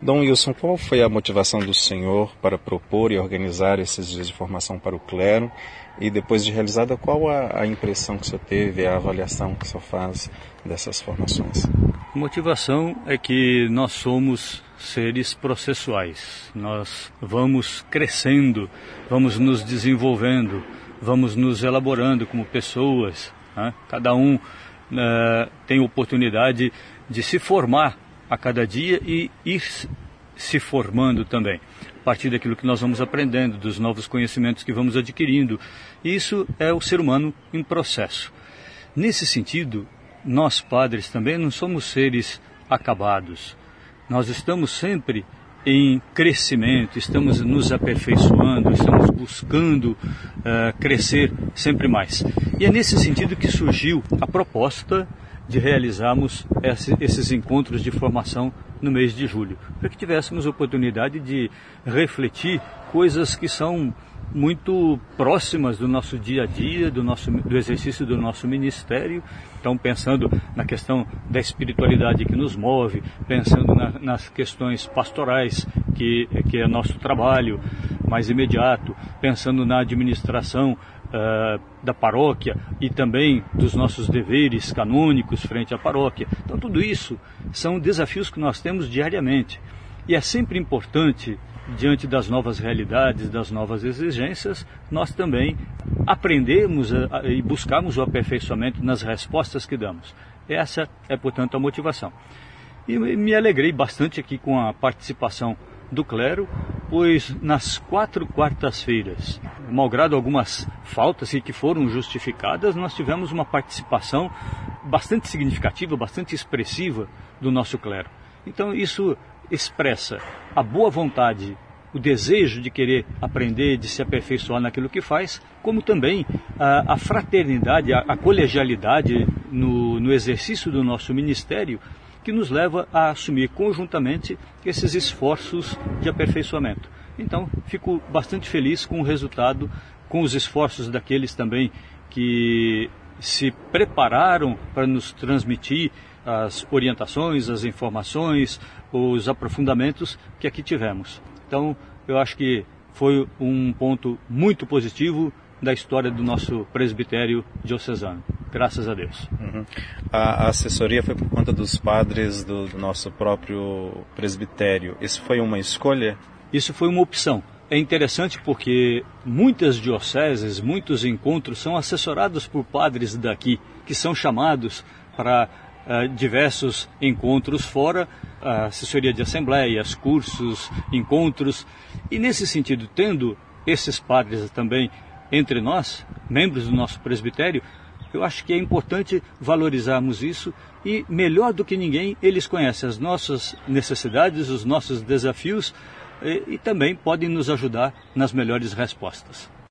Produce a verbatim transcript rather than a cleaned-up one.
Dom Wilson, qual foi a motivação do senhor para propor e organizar esses dias de formação para o clero? E depois de realizada, qual a, a impressão que o senhor teve, a avaliação que o senhor faz dessas formações? A motivação é que nós somos seres processuais. Nós vamos crescendo, vamos nos desenvolvendo, vamos nos elaborando como pessoas, né? Cada um uh, tem oportunidade de se formar a cada dia e ir se formando também, a partir daquilo que nós vamos aprendendo, dos novos conhecimentos que vamos adquirindo. Isso é o ser humano em processo. Nesse sentido, nós padres também não somos seres acabados. Nós estamos sempre em crescimento, estamos nos aperfeiçoando, estamos buscando uh, crescer sempre mais. E é nesse sentido que surgiu a proposta de realizarmos esses encontros de formação no mês de julho, para que tivéssemos oportunidade de refletir coisas que são muito próximas do nosso dia a dia, do, nosso, do exercício do nosso ministério. Então, pensando na questão da espiritualidade que nos move, pensando na, nas questões pastorais, que, que é nosso trabalho mais imediato, pensando na administração Uh, da paróquia e também dos nossos deveres canônicos frente à paróquia. Então tudo isso são desafios que nós temos diariamente e é sempre importante, diante das novas realidades, das novas exigências, nós também aprendemos a, a, e buscarmos o aperfeiçoamento nas respostas que damos. Essa é, portanto, a motivação. E me alegrei bastante aqui com a participação do clero, pois nas quatro quartas-feiras, malgrado algumas faltas que foram justificadas, nós tivemos uma participação bastante significativa, bastante expressiva do nosso clero. Então isso expressa a boa vontade, o desejo de querer aprender, de se aperfeiçoar naquilo que faz, como também a, a fraternidade, a, a colegialidade no, no exercício do nosso ministério, que nos leva a assumir conjuntamente esses esforços de aperfeiçoamento. Então, fico bastante feliz com o resultado, com os esforços daqueles também que se prepararam para nos transmitir as orientações, as informações, os aprofundamentos que aqui tivemos. Então, eu acho que foi um ponto muito positivo da história do nosso presbitério diocesano. Graças a Deus. Uhum. A assessoria foi por conta dos padres do, do nosso próprio presbitério. Isso foi uma escolha? Isso foi uma opção. É interessante porque muitas dioceses, muitos encontros são assessorados por padres daqui, que são chamados para uh, diversos encontros fora, a assessoria de assembleias, cursos, encontros. E nesse sentido, tendo esses padres também entre nós, membros do nosso presbitério, eu acho que é importante valorizarmos isso e, melhor do que ninguém, eles conhecem as nossas necessidades, os nossos desafios e, e também podem nos ajudar nas melhores respostas.